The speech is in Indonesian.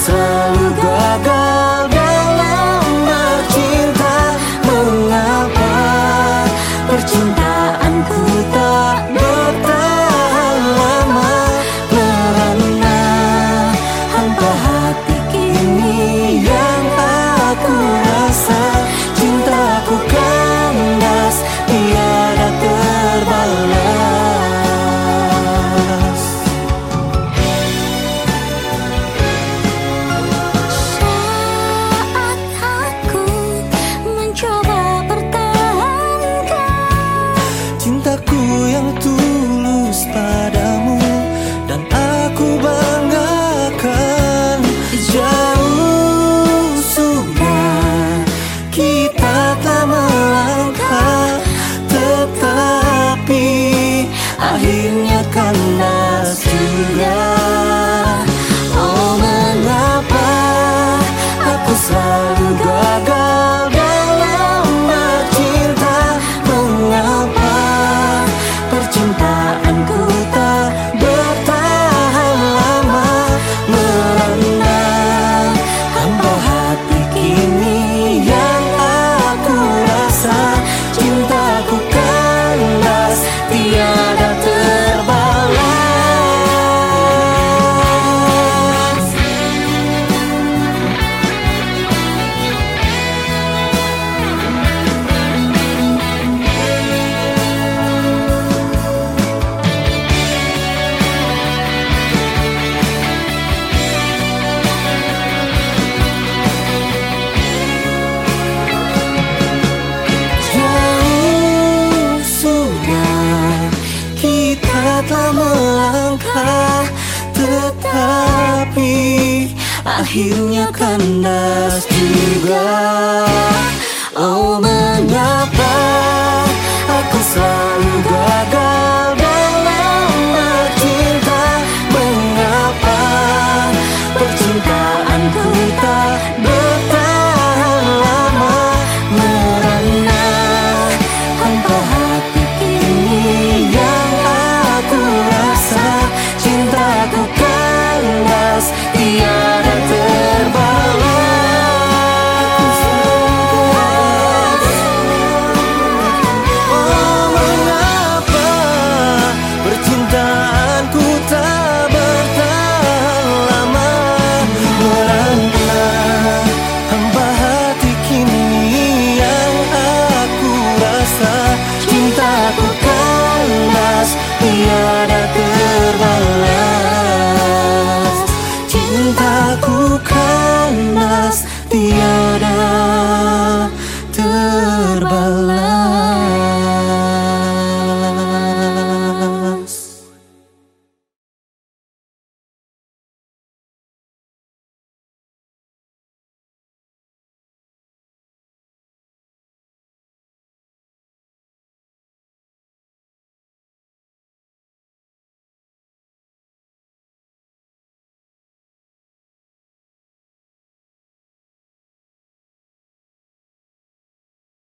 selalu gagal dalam bercinta. Mengapa percintaanku tak bertahan lama? Karena hampa hati kini yang aku rasa. Cintaku kandas tiada terbalas. Saat aku mencoba pertahankan Cintaku yang tulus padamu dan aku banggakan. Jauh sudah kita telah melangkah, tetapi akhirnya kandas juga. Oh, mengapa aku selalu gagal dalam bercinta? Mengapa percintaanku tak bertahan lama? Merana hampa hati kini yang aku rasa. Cintaku kandas tiada terbalas. Jauh sudah kita telah melangkah, tetapi akhirnya kandas juga. Oh, mengapa aku selalu